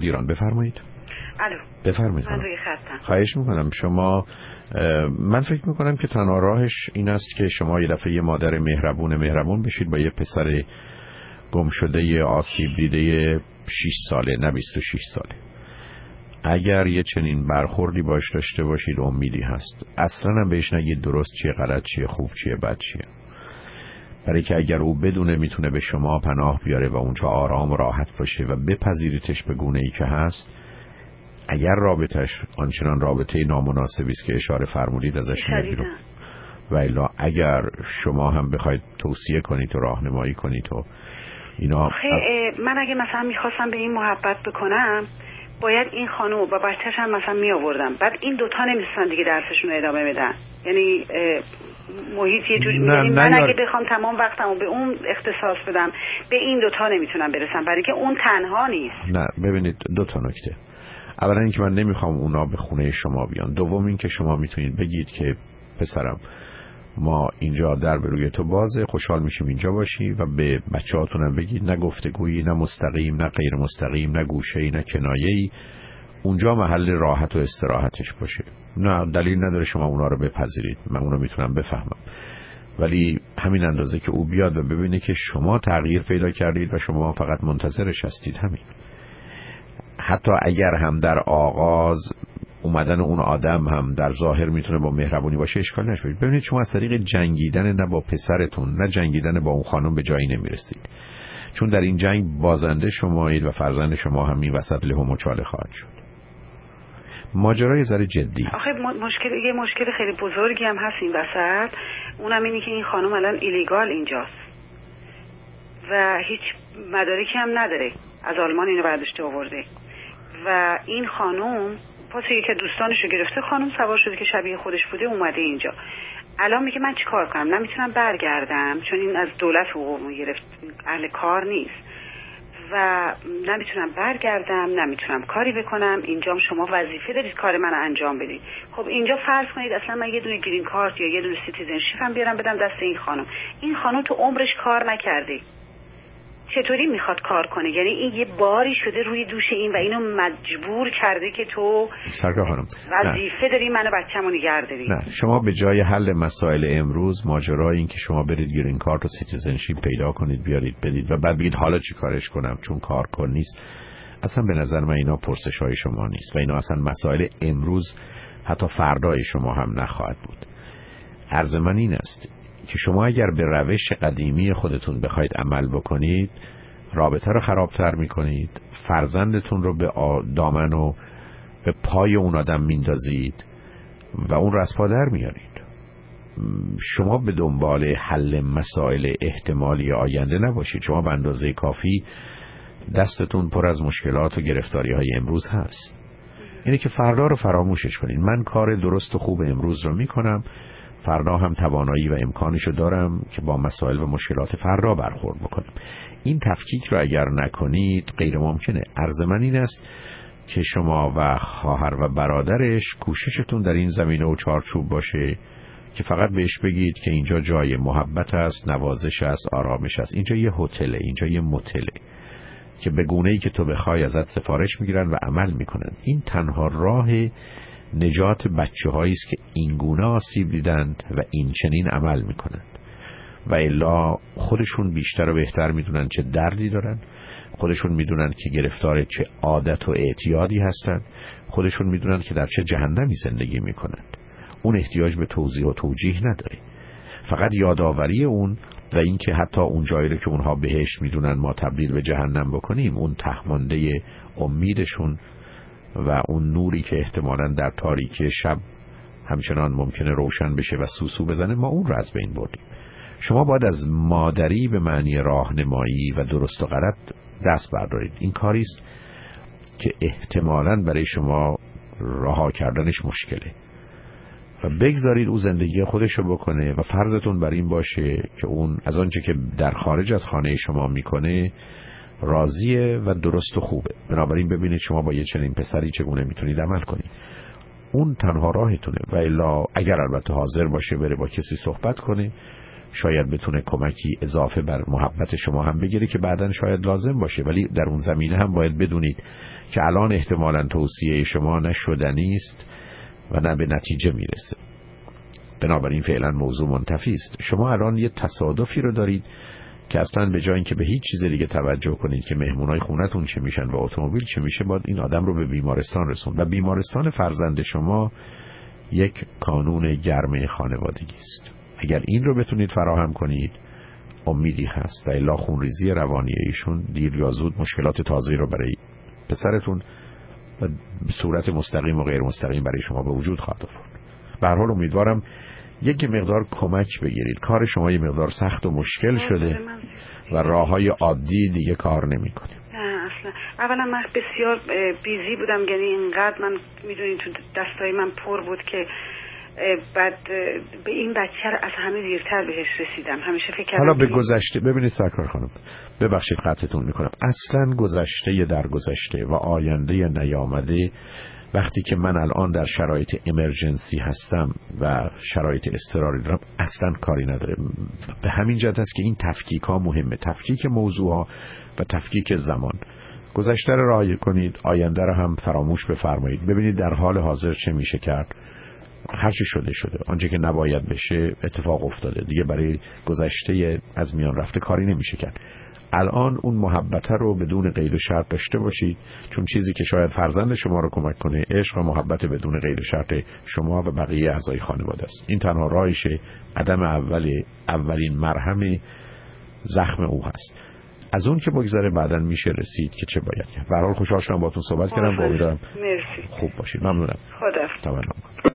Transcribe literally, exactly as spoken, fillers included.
ایران. بفرمایید. الو. بفرمایید. من روی خطم. خواهش میکنم. شما من فکر میکنم که تنها راهش این است که شما یه دفعه یه مادر مهربون مهربون بشید با یه پسر گم شده آسیب دیده شش ساله، نه بیست و شش ساله. اگر یه چنین برخوردی باش داشته باشید امیدی هست. اصلا هم بهش نگید درست چیه، غلط چیه، خوب چیه، بد چیه. برای که اگر او بدونه میتونه به شما پناه بیاره و اونجا آرام و راحت باشه و بپذیریتش به گونه‌ای که هست، اگر رابطش آنچنان رابطه نامناسبی است که اشاره فرمودید ازش میاد بیرون، و الا اگر شما هم بخواید توصیه کنید و راهنمایی کنید و اینا. من اگه مثلا میخواستم به این محبت بکنم باید این خانم و بچه‌ش هم مثلا می آوردم، بعد این دوتا نمیستن دیگه درسشون رو ادامه بدن. یعنی محیط یه جوری، یعنی من اگه بخوام تمام وقتمو به اون اختصاص بدم به این دوتا نمیتونم برسم، برای که اون تنها نیست. نه ببینید، دو تا نکته. اولا اینکه من نمیخوام اونا به خونه شما بیان. دوم اینکه شما میتونید بگید که پسرم ما اینجا در به روی تو بازه، خوشحال میشیم اینجا باشی، و به بچه‌هاتون هم بگید نه گفتگویی، نه مستقیم، نه غیر مستقیم، نه گوشه‌ای، نه کنایه‌ای، اونجا محل راحت و استراحتش باشه. نه دلیل نداره شما اونا رو بپذیرید، من اونو میتونم بفهمم، ولی همین اندازه که او بیاد و ببینه که شما تغییر پیدا کردید و شما فقط منتظرش هستید، همین. حتی اگر هم در آغاز اومدن اون آدم هم در ظاهر میتونه با مهربونی باشه، اشکال نشه. ببینید شما از طریق جنگیدن نه با پسرتون نه جنگیدن با اون خانم به جایی نمیرسید، چون در این جنگ بازنده شمایید و فرزند شما هم این وسط له و مچاله خواهد شد. ماجرای ذره جدی. آخه مشکل یه مشکل خیلی بزرگی هم هست این وسط، اونم اینی که این خانم الان ایلیگال اینجاست و هیچ مدارکی هم نداره، از آلمان اینو برداشته آورده و این خانم پس یکی دوستانشو گرفته، خانم سوار شده که شبیه خودش بوده اومده اینجا. الان میگه من چی کار کنم؟ نمیتونم برگردم چون این از دولت حقوقمو گرفت، اهل کار نیست و نمیتونم برگردم، نمیتونم کاری بکنم. اینجام شما وظیفه دارید کار من انجام بدید. خب اینجا فرض کنید اصلا من یه دونه گرین کارت یا یه دونه سیتیزنشیپ هم بیارم بدم دست این خانم. این خانم تو عمرش کار نکرده، چطوری میخواد کار کنه؟ یعنی این یه باری شده روی دوش این و اینو مجبور کرده که تو سرکار خانم وظیفه داری منو بچه‌مو نگه داری. نه، شما به جای حل مسائل امروز ماجرای این که شما برید گرین کارت و سیتیزنشیپ پیدا کنید بیارید بدید و بعد بگید حالا چی کارش کنم چون کار کن نیست، اصلا به نظر من اینا پرسش های شما نیست و اینا اصلا مسائل امروز، حتی فردای شما هم نخواهد بود. عرض من این است که شما اگر به روش قدیمی خودتون بخواید عمل بکنید، رابطه رو خرابتر میکنید، فرزندتون رو به دامن و به پای اون آدم میندازید و اون رو از پا در میارید. شما به دنبال حل مسائل احتمالی آینده نباشید. شما به اندازه کافی دستتون پر از مشکلات و گرفتاری های امروز هست. اینه که فردا رو فراموشش کنید. من کار درست و خوب امروز رو میکنم، فردا هم توانایی و امکانشو دارم که با مسائل و مشکلات فردا برخورد بکنم. این تفکیک رو اگر نکنید غیر ممکنه. عرض من این است که شما و خواهر و برادرش کوششتون در این زمینه و چارچوب باشه که فقط بهش بگید که اینجا جای محبت است، نوازش است، آرامش است. اینجا یه هتله، اینجا یه موتله که به گونه‌ای که تو بخوای ازت سفارش میگیرن و عمل میکنن. این تنها راه نجات بچه‌هایی است که این گونه آسیب دیدند و این چنین عمل میکنند و الا خودشون بیشتر و بهتر میدونن چه دردی دارن، خودشون میدونن که گرفتار چه عادت و اعتیادی هستند، خودشون میدونن که در چه جهنمی زندگی میکنند. اون احتیاج به توضیح و توجیه نداره، فقط یادآوری اون و این که حتی اون جایی رو که اونها بهشت میدونن ما تبدیل به جهنم بکنیم، اون تهمانده امیدشون و اون نوری که احتمالاً در تاریکی شب همچنان ممکنه روشن بشه و سوسو بزنه، ما اون رو از بین بردیم. شما باید از مادری به معنی راهنمایی و درست و غلط دست بردارید. این کاریست که احتمالاً برای شما رها کردنش مشکله و بگذارید او زندگی خودشو بکنه و فرضتون بر این باشه که اون از آنچه که در خارج از خانه شما میکنه راضیه و درست و خوبه. بنابراین ببینید شما با یه چنین پسری چگونه میتونید عمل کنید. اون تنها راهتونه و الا اگر البته حاضر باشه بره با کسی صحبت کنه، شاید بتونه کمکی اضافه بر محبت شما هم بگیره که بعداً شاید لازم باشه، ولی در اون زمینه هم باید بدونید که الان احتمالاً توصیه شما نه شدنی است و نه به نتیجه میرسه. بنابراین فعلا موضوع منتفی است. شما الان یه تصادفی رو دارید که اصلا به جای اینکه به هیچ چیز دیگه توجه کنید که مهمونای خونتون چه میشن و اتومبیل چه میشه، باید این آدم رو به بیمارستان رسون و بیمارستان فرزند شما یک کانون گرمه خانوادگی است. اگر این رو بتونید فراهم کنید امیدی هست و الا خونریزی روانی ایشون دیر یا زود مشکلات تازه‌ای رو برای پسرتون و به صورت مستقیم و غیر مستقیم برای شما به وجود خواهد آورد. به هر حال امیدوارم یک مقدار کمک بگیرید. کار شما یه مقدار سخت و مشکل شده و راه‌های عادی دیگه کار نمی‌کنه. نه اصلا. اولا من بسیار بیزی بودم، یعنی اینقدر من میدونین تو دستای من پر بود که بعد به این بچه رو از همه دیرتر بهش رسیدم. همیشه فکر کردم حالا به گذشته ببینید سرکار خانم، ببخشید قطعتون میکنم، اصلا گذشته در گذشته و آینده نیامده وقتی که من الان در شرایط امرجنسی هستم و شرایط اضطراری دارم اصلا کاری نداره. به همین جهت است که این تفکیک ها مهمه، تفکیک موضوع ها و تفکیک زمان. گذشته رو رعایت کنید، آینده رو هم فراموش بفرمایید. ببینید در حال حاضر چه میشه کرد. هر چه شده شده، آنچه که نباید بشه اتفاق افتاده دیگه، برای گذشته از میان رفته کاری نمیشه کرد. الان اون محبت رو بدون قید و شرط داشته باشید، چون چیزی که شاید فرزند شما رو کمک کنه عشق و محبت بدون قید و شرط شما و بقیه اعضای خانواده است. این تنها راهشه، عدم اول اولین مرهم زخم او هست. از اون که بگذره بعداً میشه رسید که چه باید کرد. به هر حال خوشحال شدم باهاتون صحبت کردم. امیدوارم مرسی خوب باشید. ممنونم. خدا تمام.